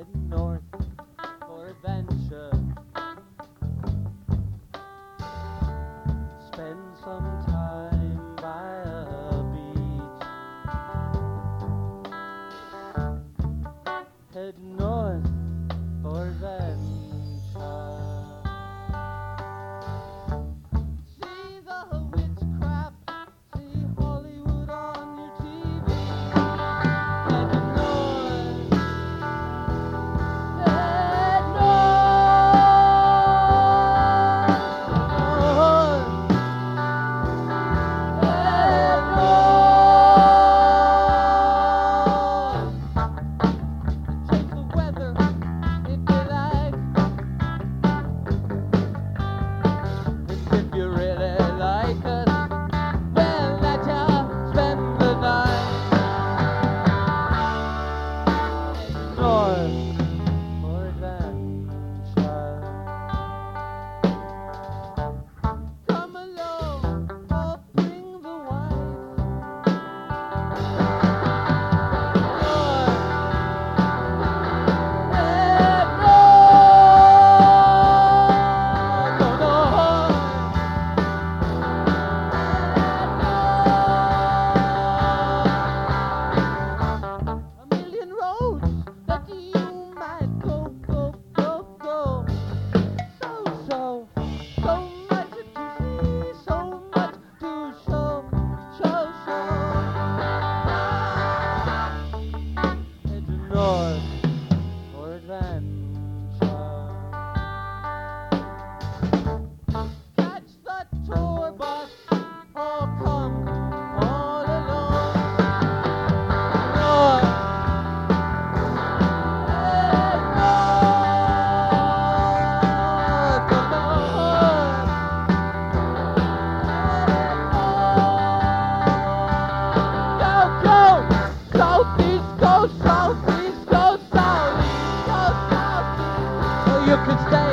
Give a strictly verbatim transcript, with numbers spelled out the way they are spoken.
Head north for adventure. Spend some time by a beach. Head north for adventure. See the witchcraft, see Hollywood on your T V. Head north. Head north. Head north. Check the weather if you like. And if you really like us, well, let ya spend the night. North for adventure. Come along, or bring the wife. North. Head north. Go north. A million roads that you might go, go, go, go. So, so, so much to see, so much to show, show, show. Head north for adventure. Catch the tour bus or come all alone. North. Head north, go north. Go, go, southeast, go southeast, go southeast, go southeast. Or you can stay